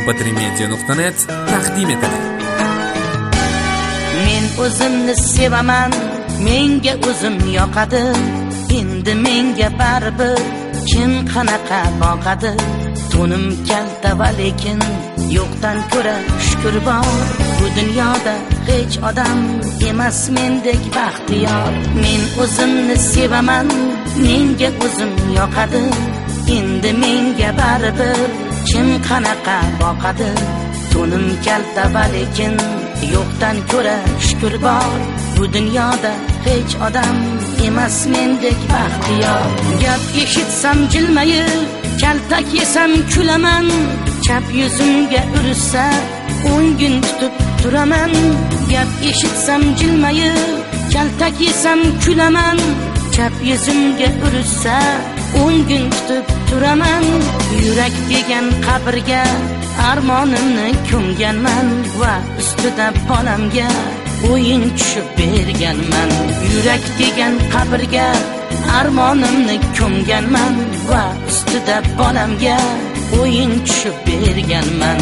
mp3media.net taqdim etadi. Men o'zimni sevaman, menga o'zim yoqadi. Endi menga baribir kim qanaqa boqadi. To'nim kalta va lekin yo'qdan ko'ra shukr bor. Bu dunyoda hech odam emas mendek baxtiyor. Men o'zimni sevaman, menga o'zim yoqadi. Endi menga baribir kim qanaqa boqadi. To'nim kalta va lekin yo'qdan ko'ra shukr bor. Bu dunyoda hech odam emas mendek baxtiyor. Gap eshitsam jilmayib, kaltak yesam kulaman. Chap yuzimga ursa 10 kun tutib turaman. Gap eshitsam jilmayib, kaltak yesam kulaman. Chap yuzimga ursa 10 kun tutib turaman. Yurak degan qabrga armonimni ko'mganman va ustida bolamga o'yin tushib berganman. Yurak degan qabrga armonimni ko'mganman va ustida bolamga o'yin tushib berganman.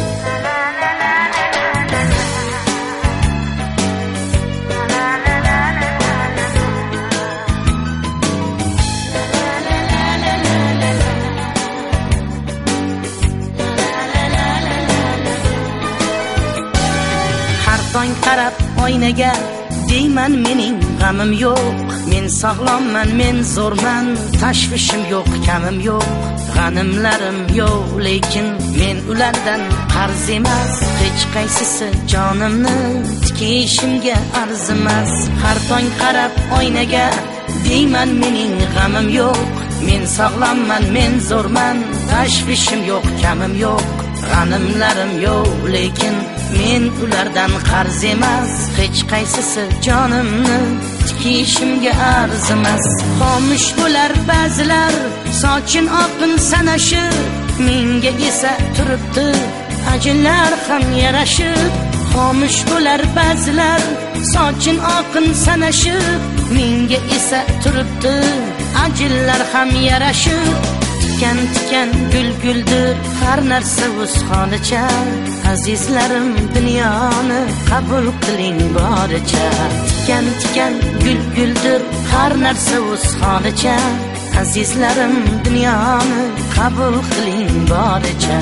Tong qarab oynaga deyman mening g'amim yo'q. Men sog'lomman, men zo'rman, tashvishim yo'q, kamim yo'q. G'animlarim yo'q, lekin men ulardan qarz emas. Hech qaysisi jonimni tikishimga arzimas. Har tong qarab oynaga deyman mening g'amim yo'q. Men sog'lomman, men zo'rman, tashvishim yo'q, kamim yo'q. G'animlarim yo'q, lekin men ulardan qarz emas. Hech qaysisi jonimni tikishimga arzimas. Xomush bo'lar ba'zilar, sochin oqin sanashib, menga esa turibdi ajinlar ham yarashib. Xomush bo'lar ba'zilar, sochin oqin sanashib, menga esa turibdi ajinlar ham yarashib. Tikan gul-guldir, har narsa o'z holicha. Azizlarim, dunyoni qabul qiling boricha. Tikan gul-guldir, har narsa o'z holicha. Azizlarim, dunyoni qabul qiling boricha.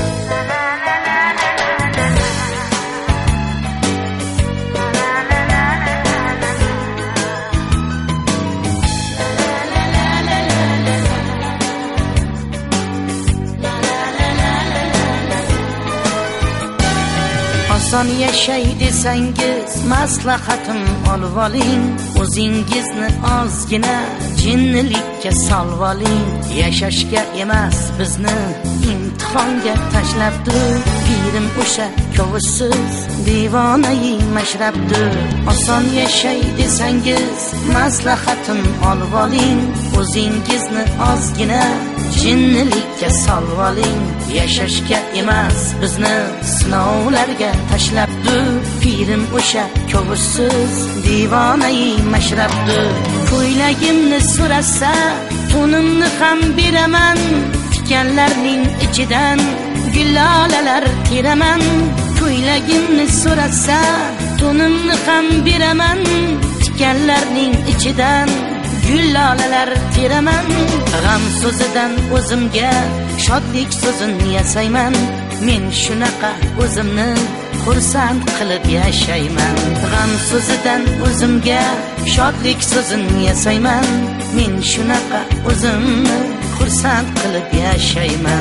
Oson yashay desangiz maslahatim olib oling. O'zingizni ozgina jinnilikka solib oling. Yashashga emas bizni imtihonga tashlabdi. Pirim o'sha kovusiz devonai mashrabdir. Oson yashay desangiz maslahatim olib oling. O'zingizni ozgina jinnilikka solib oling. Yashashga emas bizni sinovlarga tashlabdi. Pirim o'sha kovusiz devonai mashrabdir. Ko'ylagimni so'rasa to'nimni ham beraman. Tikanlarning ichidan gullolalar teraman. Ko'ylagimni so'rasa to'nimni ham beraman. Tikanlarning ichidan gullolalar teraman. G'am so'zidan o'zimga shodlik so'zini yasayman. Men shunaqa o'zimni xursand qilib yashayman. G'am so'zidan o'zimga shodlik so'zini yasayman. Men shunaqa o'zimni xursand qilib yashayman.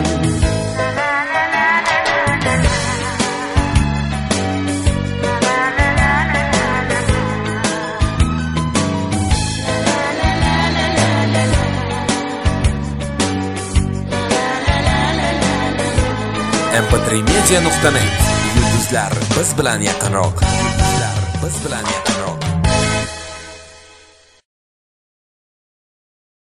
mp3media.net. Yulduzlar biz bilan yaqinroq. Yulduzlar biz bilan yaqinroq.